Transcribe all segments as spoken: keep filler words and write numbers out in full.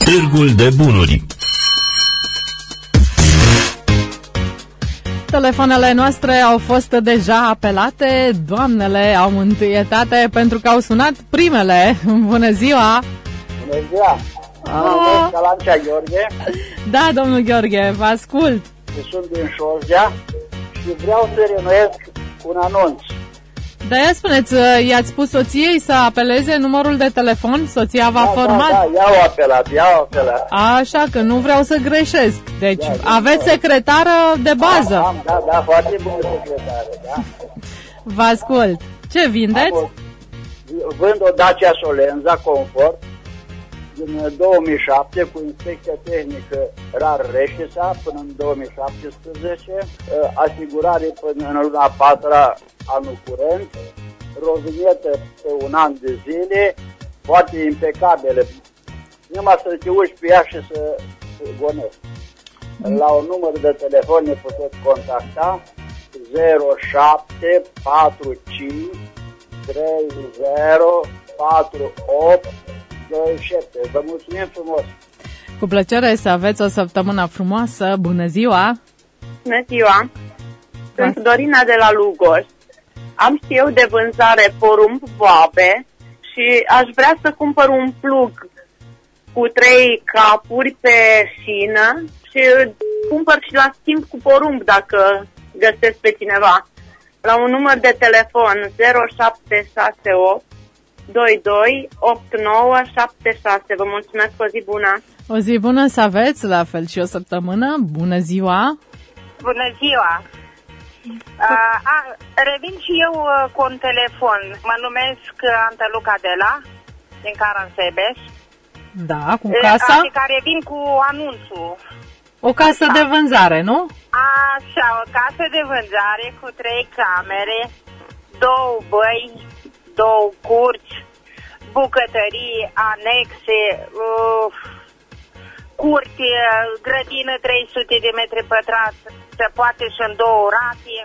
Târgul de Bunuri. Telefoanele noastre au fost deja apelate, doamnele au întâietate pentru că au sunat primele. Bună ziua! Bună ziua! Mă numesc Calancea Gheorghe. Da, domnul Gheorghe, vă ascult. Sunt din Șorzea și vreau să renuiesc un anunț. Da, spuneți, i-ați spus soției să apeleze numărul de telefon? Soția v-a da, format? Da, da, i-au apelat, i-au apelat. Așa că nu vreau să greșesc. Deci, da, aveți da, secretară de bază? Am, am, da, da, foarte bună secretară, da. Vă ascult. Ce vindeți? Am, vând o Dacia Solenza Comfort din două mii șapte cu inspecția tehnică RAR Reșița până în două mii șaptesprezece, asigurare până în luna a patra anul curent, rovinietă pe un an de zile, foarte impecabile. Numai să te uiți pe ea și să gonezi. La un număr de telefon ne puteți contacta zero șapte patru cinci trei zero patru opt doi șapte. Vă mulțumim frumos! Cu plăcere, să aveți o săptămână frumoasă. Bună ziua! Bună ziua! Sunt Dorina de la Lugoj. Am și eu de vânzare porumb boabe și aș vrea să cumpăr un plug cu trei capuri pe șină și cumpăr și la schimb cu porumb dacă găsesc pe cineva. La un număr de telefon zero șapte șase opt doi doi opt nouă șapte șase. Vă mulțumesc, o zi bună! O zi bună să aveți, la fel și o săptămână. Bună ziua! Bună ziua! Uh, a, revin și eu uh, cu un telefon. Mă numesc Anteluca Dela, din Caransebeș. Da, cu casa? Adică revin cu anunțul. O casă Așa. de vânzare, nu? Așa, o casă de vânzare cu trei camere, două băi, două curți, bucătării, anexe, uh, curte, grădină trei sute de metri pătrați, se poate și în două rate.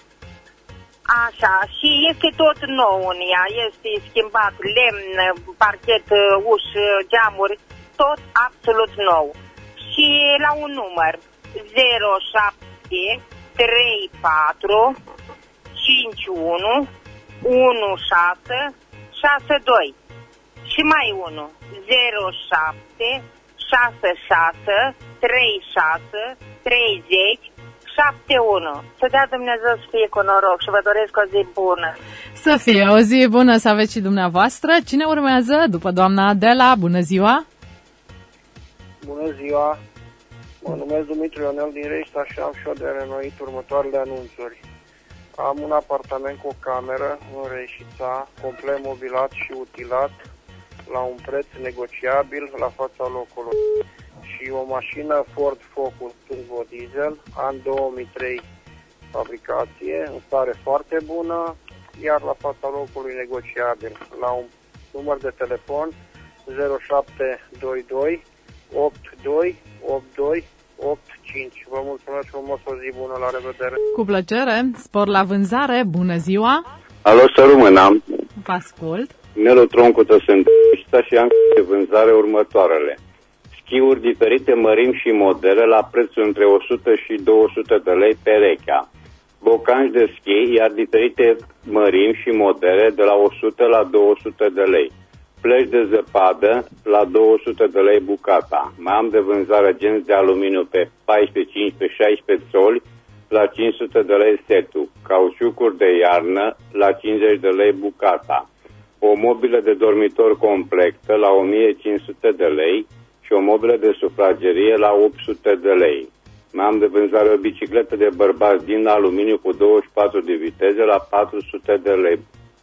Așa, și este tot nou în ea, este schimbat lemn, parchet, uși, geamuri, tot absolut nou. Și la un număr zero șapte trei patru cinci unu unu șase șase doi și mai unul zero șapte șase șase trei șase treizeci șapte unu. Să dea Dumnezeu să fie cu noroc și vă doresc o zi bună. Să fie o zi bună să aveți și dumneavoastră. Cine urmează după doamna Adela? Bună ziua! Bună ziua! Mă numesc Dumitru Ionel din Reșița și am și eu de renoit următoarele anunțuri. Am un apartament cu o cameră în Reșița, complet mobilat și utilat, la un preț negociabil la fața locului. Și o mașină Ford Focus turbo diesel, an două mii trei fabricație, în stare foarte bună, iar la fața locului negociabil. La un număr de telefon zero șapte doi doi opt doi opt doi opt cinci. Vă mulțumesc frumos, o zi bună, la revedere! Cu plăcere, spor la vânzare, bună ziua! Alo, să rămânam! Vă ascult! Nelu Troncută sunt și am de vânzare următoarele. Schiuri diferite mărimi și modele la prețuri între o sută și două sute de lei perechea. Bocanci de schi, iar diferite mărimi și modele de la o sută la două sute de lei. Plăci de zăpadă la două sute de lei bucata. Mai am de vânzare genți de aluminiu pe paisprezece, cincisprezece, șaisprezece țoli la cinci sute de lei setul. Cauciucuri de iarnă la cincizeci de lei bucata. O mobilă de dormitor completă la o mie cinci sute de lei și o mobilă de sufragerie la opt sute de lei. Mai am de vânzare o bicicletă de bărbați din aluminiu cu douăzeci și patru de viteze la patru sute de lei.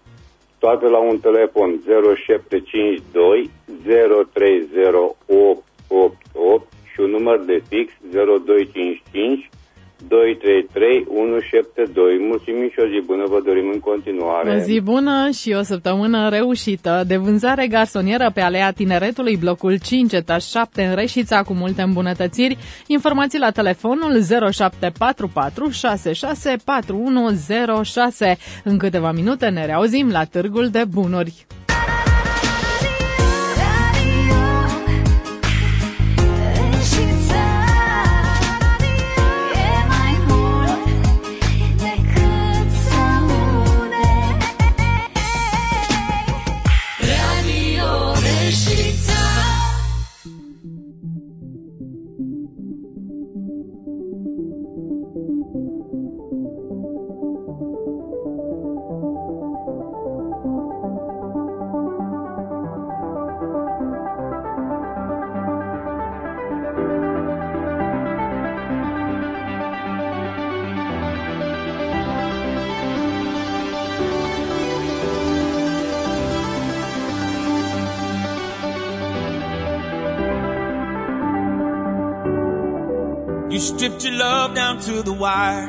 Toate la un telefon zero șapte cinci doi zero trei zero opt opt opt și un număr de fix zero doi cinci cinci doi trei trei unu șapte doi. Mulțumim și o zi bună, vă dorim în continuare. O zi bună și o săptămână reușită. De vânzare garsonieră pe Alea Tineretului, blocul cinci, etaj șapte, în Reșița, cu multe îmbunătățiri. Informații la telefonul zero șapte patru patru șase șase patru unu zero șase. În câteva minute ne reauzim la Târgul de Bunuri. You stripped your love down to the wire.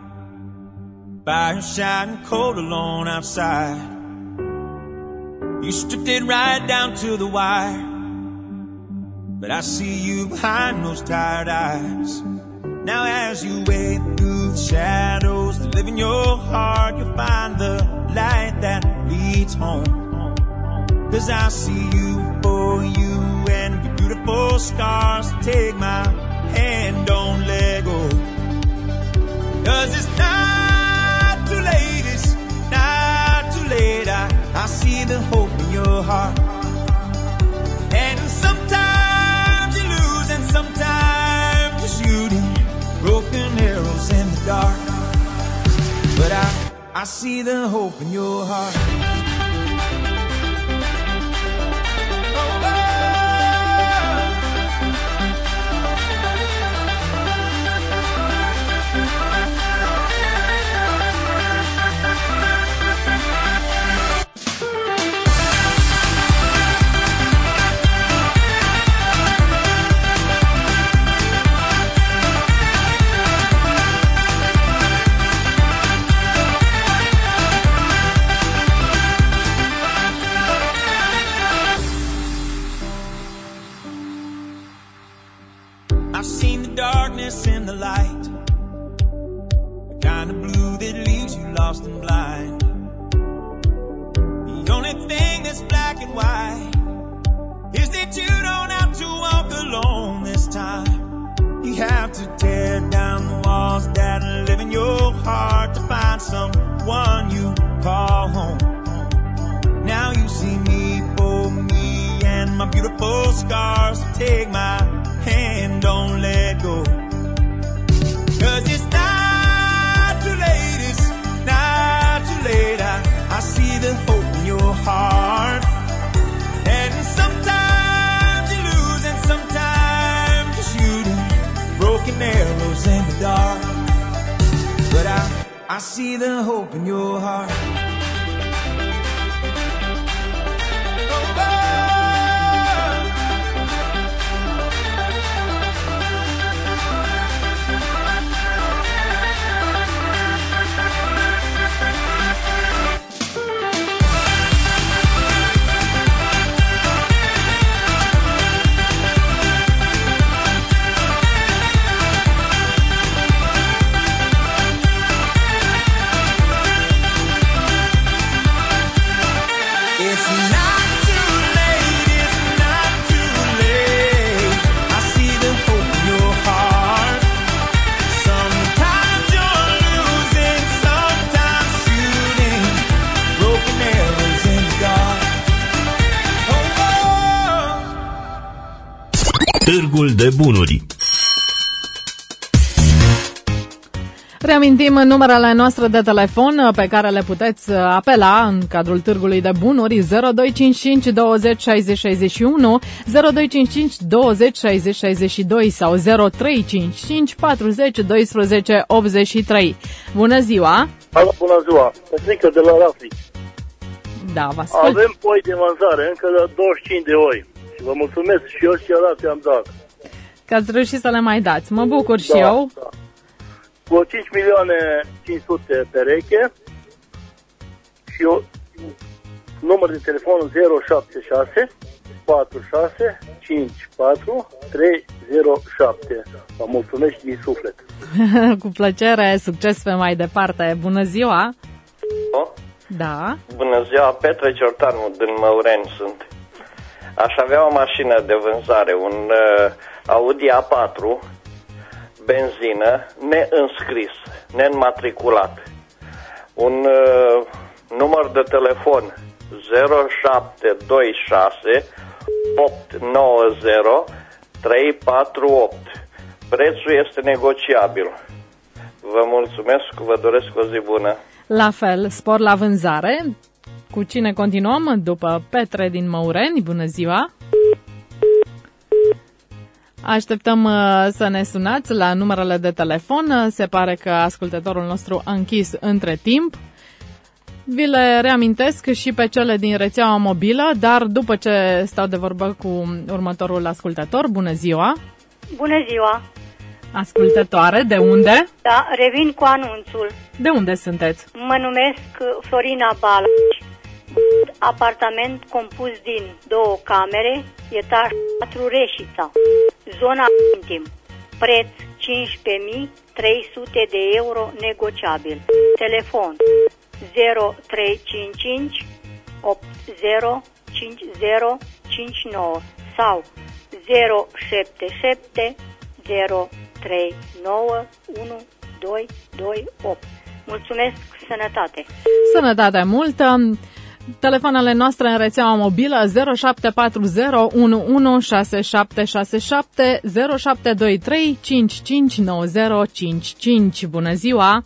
Fire shining cold alone outside. You stripped it right down to the wire. But I see you behind those tired eyes. Now as you wade through the shadows that live in your heart, you'll find the light that leads home. Cause I see you for you and your beautiful scars. Take my hand, don't let go. Cause it's not too late, it's not too late. I, I see the hope in your heart. And sometimes you lose and sometimes you're shooting broken arrows in the dark. But I, I see the hope in your heart. I've seen the darkness in the light, the kind of blue that leaves you lost and blind. The only thing that's black and white is that you don't have to walk alone this time. You have to tear down the walls that live in your heart to find someone you call home. Now you see me for me and my beautiful scars. Take my hand, don't let go. Cause it's not too late, it's not too late. I, I see the hope in your heart. And sometimes you lose and sometimes you're shooting broken arrows in the dark. But I, I see the hope in your heart. Târgul de bunuri. Reamintim numerele noastre de telefon pe care le puteți apela în cadrul Târgului de Bunuri: zero doi cinci cinci douăzeci șaizeci șaizeci și unu, zero doi cinci cinci douăzeci șaizeci șaizeci și doi sau zero trei cinci cinci patruzeci doisprezece optzeci și trei. Bună ziua! Alo, bună ziua! Petrică de la Rafli. Da, vă ascult. Avem poi de vânzare, încă de douăzeci și cinci de oi. Și vă mulțumesc și eu și eu ți-am dat. Că ați reușit să le mai dați. Mă bucur da, și eu. Da. Cu cinci milioane cinci sute pereche și eu număr de telefon zero șapte șase patru șase cinci patru trei zero șapte. Vă mulțumesc din suflet. Cu plăcere, succes pe mai departe. Bună ziua! O? Da. Bună ziua, Petre Ciortanu din Măureni sunt. Aș avea o mașină de vânzare, un uh, Audi A patru, benzină, neînscris, neînmatriculat. Un uh, număr de telefon zero șapte doi șase opt nouă zero trei patru opt. Prețul este negociabil. Vă mulțumesc, vă doresc o zi bună. La fel, spor la vânzare. Cu cine continuăm? După Petre din Măureni. Bună ziua! Așteptăm uh, să ne sunați la numerele de telefon. Se pare că ascultătorul nostru a închis între timp. Vi le reamintesc și pe cele din rețeaua mobilă, dar după ce stau de vorbă cu următorul ascultător. Bună ziua! Bună ziua! Ascultătoare, de unde? Da, revin cu anunțul. De unde sunteți? Mă numesc Florina Balaci, apartament compus din două camere, etaj patru Reșița, zona intim, preț cincisprezece mii trei sute de euro negociabil. Telefon zero trei cinci cinci opt zero cinci zero cinci nouă sau zero șapte șapte zero trei nouă unu doi doi opt. Mulțumesc, sănătate! Sănătate multă! Telefoanele noastre în rețeaua mobilă zero șapte patru zero unu unu șase șapte șase șapte zero șapte doi trei cinci cinci nouă zero cinci cinci. Bună ziua!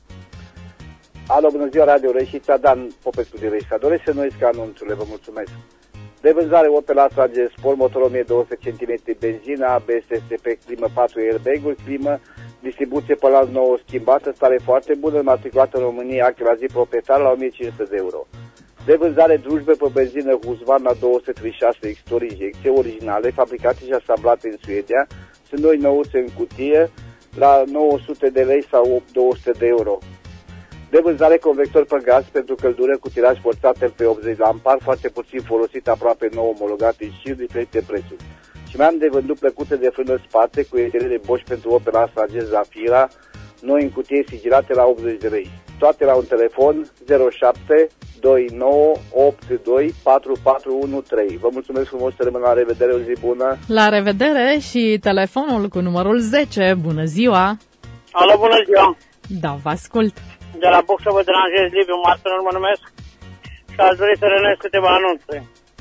Alo, bună ziua, Radio Reșița, Dan Popescu de Reșița. Doresc să nu isc anunțurile, vă mulțumesc. De vânzare Opel Astra G Sport, motor o mie două sute centimetri, benzina, A B S, S P, climă patru airbag-uri, climă, distribuție pe la nouă schimbată, stare foarte bună, matriculată în România, act la zi proprietar la o mie cinci sute de euro. De vânzare drujbe pe benzină Husqvarna două sute treizeci și șase X-Tor injecție originale, fabricate și asamblate în Suedia, sunt noi nouțe în cutie la nouă sute de lei sau două sute de euro. De vânzare convector pe gaz pentru căldură cu tiraj forțat pe optzeci de amperi, foarte puțin folosit, aproape nou, omologat în șir, diferite prețuri. Și mai am de vândut plăcute de frână spate cu etere Bosch pentru Opel Astra G Zafira, noi în cutie sigilate la optzeci de lei. Toate la un telefon zero șapte doi nouă opt doi patru patru unu trei. Vă mulțumesc frumos, să rămân, la revedere, o zi bună. La revedere și telefonul cu numărul zece. Bună ziua! Alo, bună ziua! Da, vă ascult. De la Boxa vă deranjez, Liviu Martinor mă numesc și aș dori să renesc câteva anunțuri.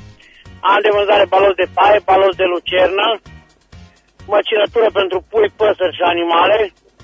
Am de vânzare balos de paie, balos de lucernă, măcinătură pentru pui, păsări și animale,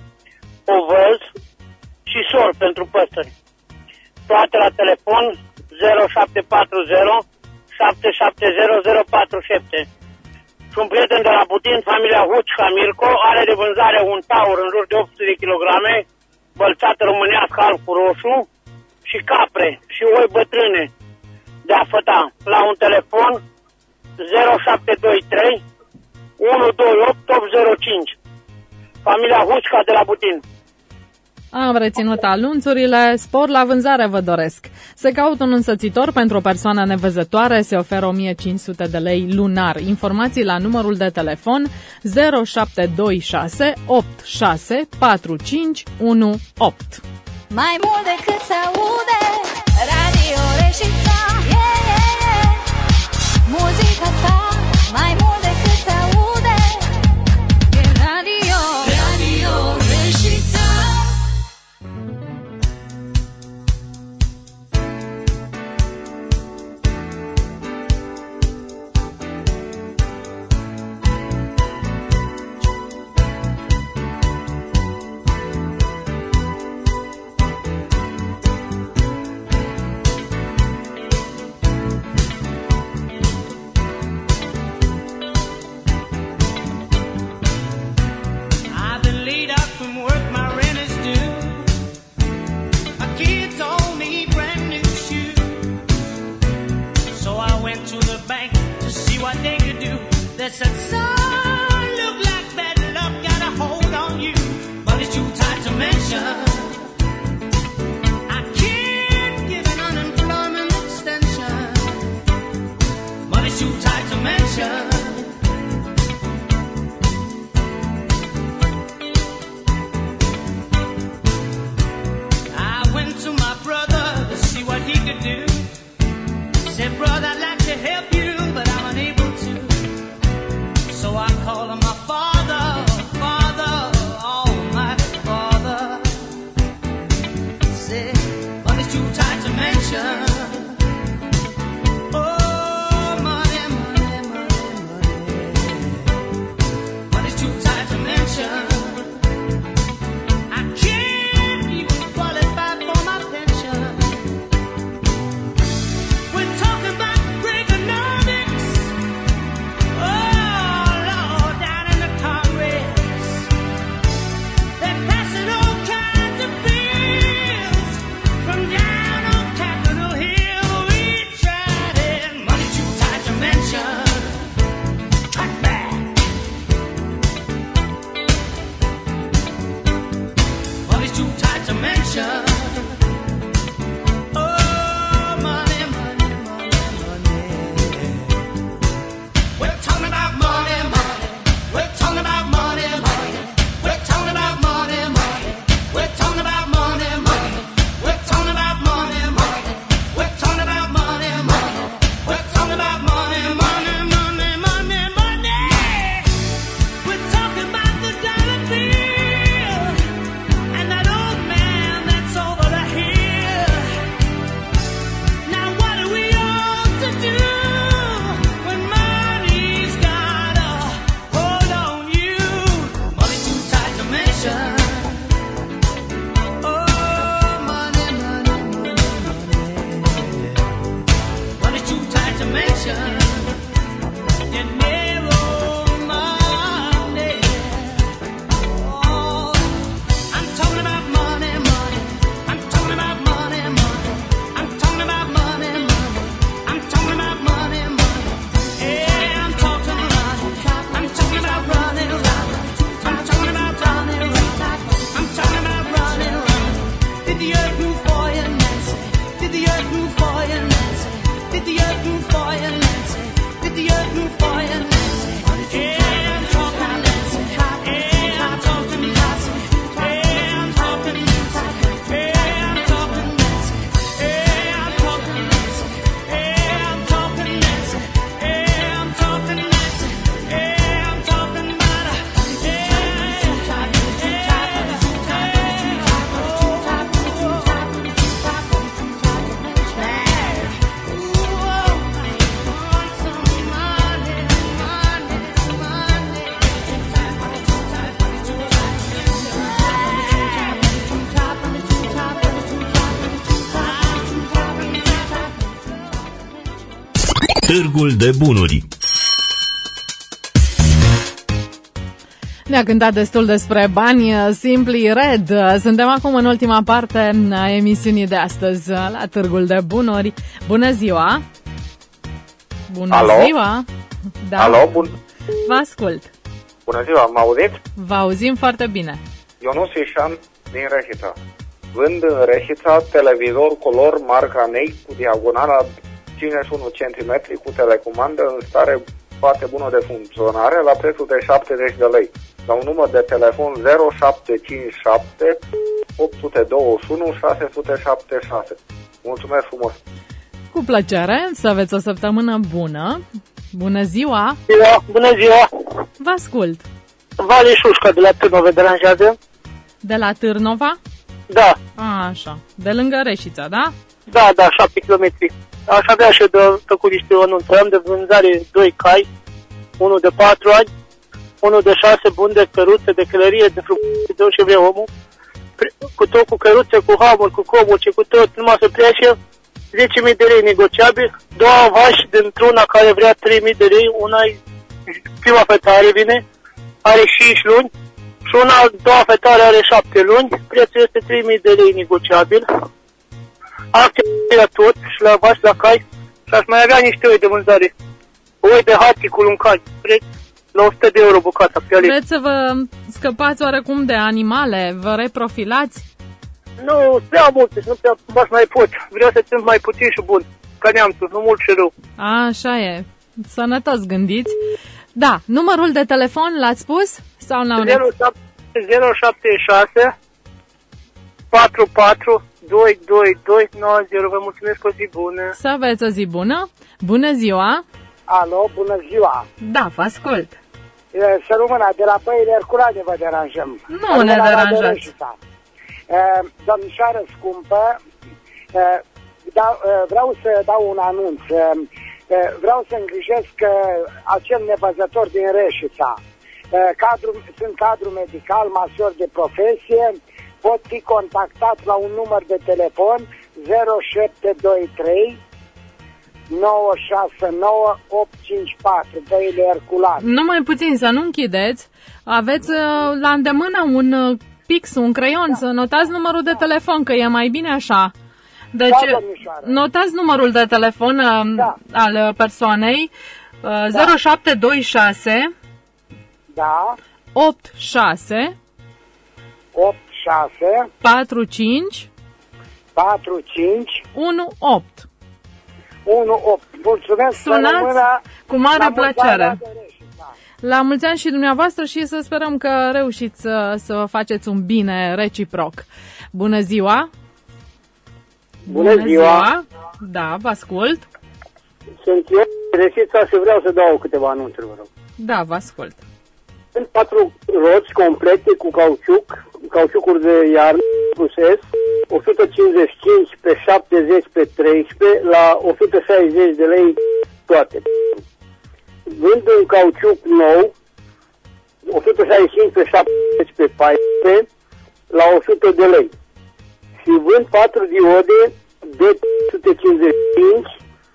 ovăz și sor pentru păsări. Toate la telefon zero șapte patru zero șapte șapte zero zero patru șapte. Și un prieten de la Butin, familia Huci Mirco, are de vânzare un taur în jur de opt sute de kilograme, bălțată românească alb cu roșu și capre și oi bătrâne de a făta la un telefon zero șapte doi trei unu doi opt opt zero cinci. Familia Hușca de la Butin. Am reținut anunțurile, spor la vânzare vă doresc. Se caută un însățitor pentru o persoană nevăzătoare, se oferă o mie cinci sute de lei lunar. Informații la numărul de telefon zero șapte doi șase opt șase patru cinci unu opt. Mai mult decât se aude, Radio Reșița, yeah, yeah, yeah. Muzica ta, mai mult decât se aude, e Radio, Radio Reșița. Said, son, look like bad luck got a hold on you, but it's too tight to mention. I can't give an unemployment extension, but it's too tight to mention. I went to my brother to see what he could do. Said, brother, I'd like to help you, but I'm unable to. So I called him my father, father, almighty father. Said, but it's too tight to mention. Oh, money, money, money, Târgul de Bunuri. Ne-a cântat destul despre bani Simply Red. Suntem acum în ultima parte a emisiunii de astăzi la Târgul de Bunuri. Bună ziua! Bună Alo? ziua! Da. Alo, bun. Vă ascult. Bună ziua, mă auziți? Vă auzim foarte bine. Ionus Ișan din Reșița. Vând în Reșița televizor color marca Ney cu diagonala cincizeci și unu centimetri cu telecomandă în stare foarte bună de funcționare la prețul de șaptezeci de lei. La un număr de telefon zero șapte cinci șapte opt douăzeci și unu șase zero șapte șase. Mulțumesc frumos! Cu plăcere, să aveți o săptămână bună. Bună ziua! Ziua, bună ziua! Vă ascult. Vali Șușca de la Târnova deranjează? De la Târnova? Da. A, așa. De lângă Reșița, da? Da, da, șapte kilometri. Aș avea și de făcut niște anunțuri. Am de vânzare doi cai, unul de patru ani, unul de șase buni de căruțe, de călărie, de fructe, de orice vrea omul. Cu tot, cu căruțe, cu hamuri, cu comuri, cu tot, numai să plece zece mii de lei negociabil, două vași dintr-una care vrea trei mii de lei, una prima fetare vine, are cinci luni, și una a doua fetare are șapte luni, prețul este trei mii de lei negociabil. Acte la tot și la vași, la cai, și aș mai avea niște oi de vânzare. Oi de haticul un cai, preț la o sută de euro bucata pe ale. Vreți să vă scăpați oarecum de animale? Vă reprofilați? Nu, prea multe, nu prea m-aș mai pot. Vreau să țin mai puțin și bun, ca neamțul, nu mult și rău. A, așa e. Sănătos gândiți. Da, numărul de telefon l-ați spus? Sau n-au zero șapte șase patru patru doi doi doi nouă zero. Vă mulțumesc, o zi bună. Să aveți o zi bună. Bună ziua. Alo, bună ziua. Da, vă ascult. Să rămână, de la Păile Herculane vă deranjăm. Nu ne deranjați. Domnișoară scumpă, vreau să dau un anunț. Vreau să îngrijesc acel nevăzător din Reșița. Cadru, sunt cadru medical, masor de profesie, pot fi contactat la un număr de telefon zero șapte doi trei nouă șase nouă opt cinci patru, Păile Herculane. Numai puțin, să nu închideți. Aveți la îndemână un pix, un creion, da. Să notați numărul de telefon, că e mai bine așa. Deci, da, notați numărul de telefon da. al persoanei da. zero șapte doi șase da. opt șase opt șase patru cinci patru cinci unu opt unu opt. Mulțumesc. Sunați cu mare plăcere. La mulți ani și dumneavoastră și să sperăm că reușiți să, să faceți un bine reciproc. Bună ziua! Bună, Bună ziua. ziua! Da, vă ascult. Sunt eu, Reșița, și vreau să dau câteva anunțuri, vă rog. Da, vă ascult. Sunt patru roți complete cu cauciuc, cauciucuri de iarnă, plus S, o sută cincizeci și cinci pe șaptezeci pe treisprezece, la o sută șaizeci de lei toate. Vând un cauciuc nou, o sută șaizeci și cinci pe șaptezeci pe paisprezece, la o sută de lei. Și vând patru diode de o sută cincizeci și cinci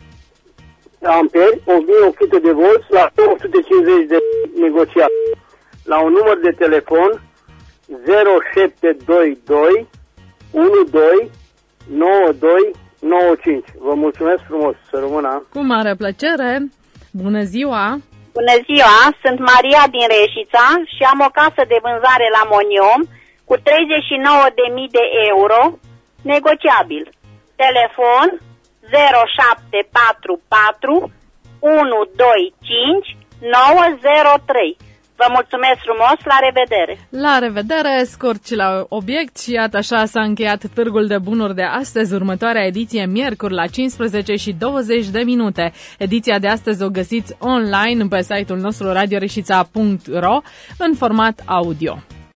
amperi, o mie opt sute de volți, la o sută cincizeci de negociat. La un număr de telefon zero șapte doi doi unu doi nouă doi nouă cinci. Vă mulțumesc frumos, să rămână. Cu mare plăcere. Bună ziua! Bună ziua, sunt Maria din Reșița și am o casă de vânzare la Moniom cu treizeci și nouă de mii de euro, negociabil. Telefon zero șapte patru patru unu doi cinci nouă zero trei. Vă mulțumesc frumos, la revedere! La revedere, scurt și la obiect și iată așa s-a încheiat Târgul de Bunuri de astăzi, următoarea ediție miercuri la cincisprezece și douăzeci de minute. Ediția de astăzi o găsiți online pe site-ul nostru radio reșița punct ro în format audio.